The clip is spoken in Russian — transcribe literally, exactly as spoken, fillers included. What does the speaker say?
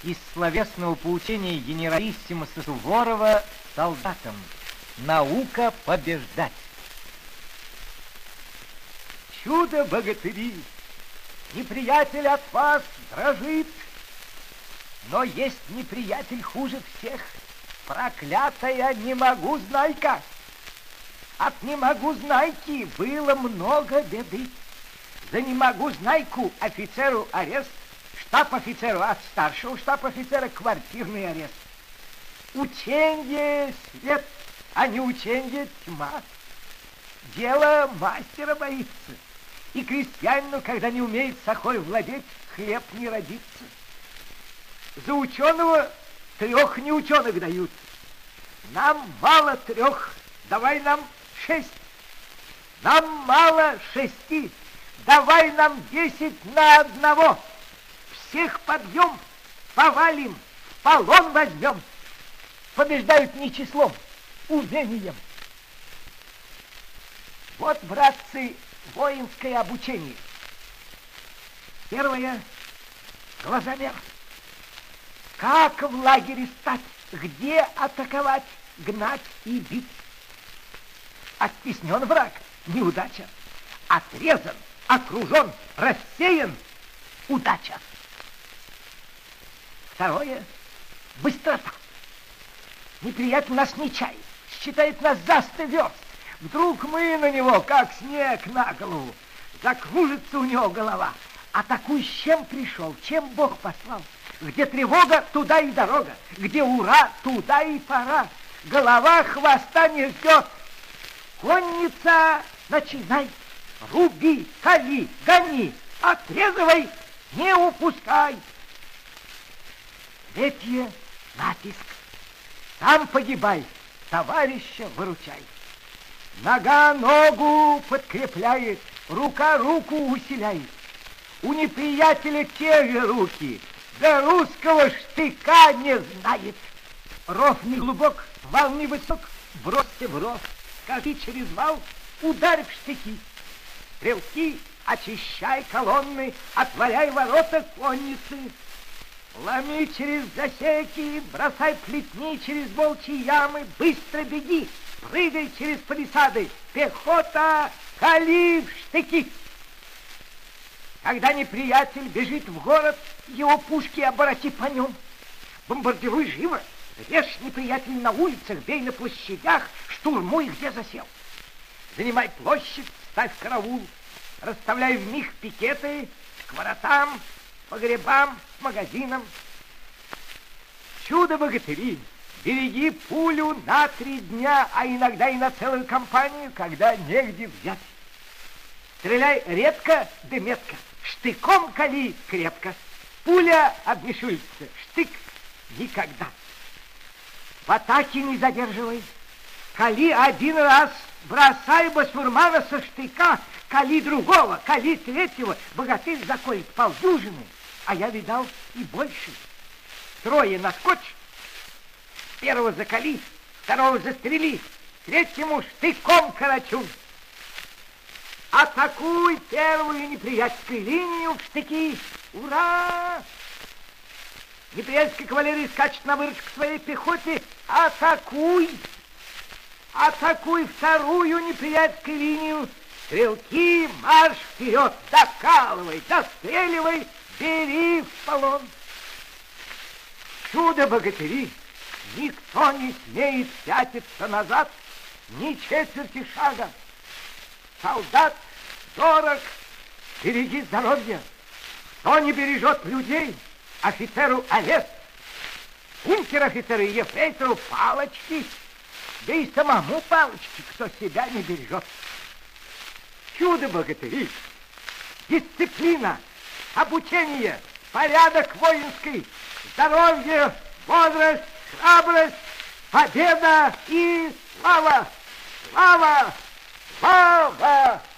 из словесного поучения генералиссимуса Суворова солдатам: наука побеждать. Чудо-богатыри, неприятель от вас дрожит, но есть неприятель хуже всех, проклятая не могу знайка. От не могу знайки было много беды. За не могу знайку офицеру арест, штаб-офицеру от старшего штаб-офицера квартирный арест. Ученье свет, а не ученье тьма. Дело мастера боится, и крестьянину, когда не умеет сахой владеть, хлеб не родится. За ученого трех неученых дают. Нам мало трех, давай нам шесть. Нам мало шести, давай нам десять на одного. Всех побьем, повалим, в полон возьмем. Побеждают не числом, умением. Вот, братцы, воинское обучение. Первое — глазомер. Как в лагере стать, где атаковать, гнать и бить. Оттеснен враг — неудача. Отрезан, окружен, рассеян — удача. Второе — быстрота. Неприятель нас не чает, считает нас за сто верст. Вдруг мы на него, как снег на голову. Закружится у него голова. Атакуй, с чем пришел, чем Бог послал. Где тревога, туда и дорога. Где ура, туда и пора. Голова хвоста не ждет. Конница, начинай. Руби, кали, гони, отрезывай, не упускай. Третье — натиск. Сам погибай, товарища выручай. Нога ногу подкрепляет, рука руку усиляет. У неприятеля те же руки, да русского штыка не знает. Ров не глубок, вал не высок, бросьте в ров. Скажи через вал, ударь в штыки. Стрелки, очищай колонны, отворяй ворота конницы. Ломи через засеки, бросай плетни через волчьи ямы, быстро беги, прыгай через палисады. Пехота, кали в штыки. Когда неприятель бежит в город, его пушки обороти по нем. Бомбардируй живо, режь неприятель на улицах, бей на площадях, штурмуй, где засел. Занимай площадь, ставь караул, расставляй вмиг пикеты к воротам, погребам, магазинам. Чудо-богатыри, береги пулю на три дня, а иногда и на целую кампанию, когда негде взять. Стреляй редко да метко, штыком кали крепко. Пуля обмешуется, штык никогда. В атаке не задерживай. Кали один раз, бросай басурмана со штыка, кали другого, кали третьего, богатырь заколет полдюжины, а я видал и больше. Трое наскочь, первого закали, второго застрели, третьему штыком корочу. Атакуй первую неприятельскую линию в штыки. Ура! Неприятельская кавалерия скачет на выручку своей пехоте. Атакуй! Атакуй вторую неприятельскую линию. Стрелки, марш вперед! Докалывай, достреливай, бери в полон. Чудо-богатыри! Никто не смеет пятиться назад ни четверти шага. Солдат дорог, береги здоровье. Кто не бережет людей, офицеру арест. Унтер-офицеру и ефрейтору палочки, да и самому палочки, кто себя не бережет. Чудо-богатыри, дисциплина, обучение, порядок воинский, здоровье, бодрость, храбрость, победа и слава! Слава! Слава!